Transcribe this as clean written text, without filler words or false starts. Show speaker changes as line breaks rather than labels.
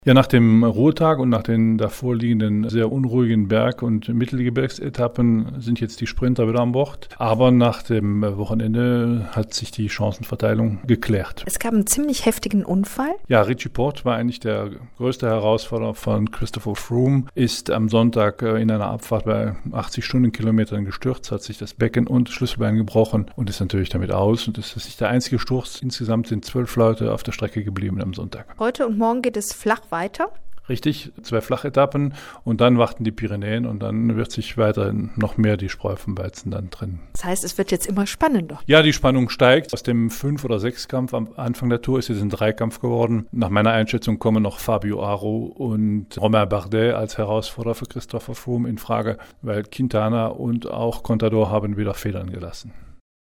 Ja, nach dem Ruhetag und nach den davor liegenden sehr unruhigen Berg- und Mittelgebirgsetappen sind jetzt die Sprinter wieder an Bord. Aber nach dem Wochenende hat sich die Chancenverteilung geklärt.
Es gab einen ziemlich heftigen Unfall.
Ja, Richie Porte war eigentlich der größte Herausforderer von Christopher Froome, ist am Sonntag in einer Abfahrt bei 80 Stundenkilometern gestürzt, hat sich das Becken und das Schlüsselbein gebrochen und ist natürlich damit aus. Und das ist nicht der einzige Sturz. Insgesamt sind 12 Leute auf der Strecke geblieben am Sonntag.
Heute und morgen geht es flach weiter.
Richtig, 2 Flachetappen und dann warten die Pyrenäen und dann wird sich weiterhin noch mehr die Spreu vom Weizen dann trennen.
Das heißt, es wird jetzt immer spannender.
Ja, die Spannung steigt. Aus dem 5- oder 6-Kampf am Anfang der Tour ist jetzt ein 3-Kampf geworden. Nach meiner Einschätzung kommen noch Fabio Aru und Romain Bardet als Herausforderer für Christopher Froome in Frage, weil Quintana und auch Contador haben wieder Federn gelassen.